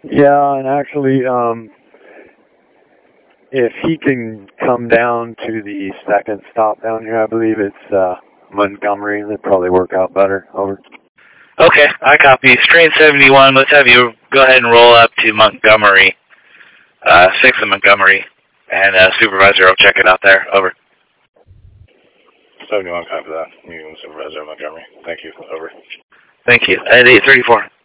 Yeah, and actually, if he can come down to the second stop down here, I believe it's Montgomery, that'd probably work out better. Over. Okay, I copy. Strain 71, let's have you go ahead and roll up to Montgomery, 6th and Montgomery, and Supervisor will check it out there. Over. 71, copy that. You Supervisor Montgomery. Thank you. Over. Thank you. At 834.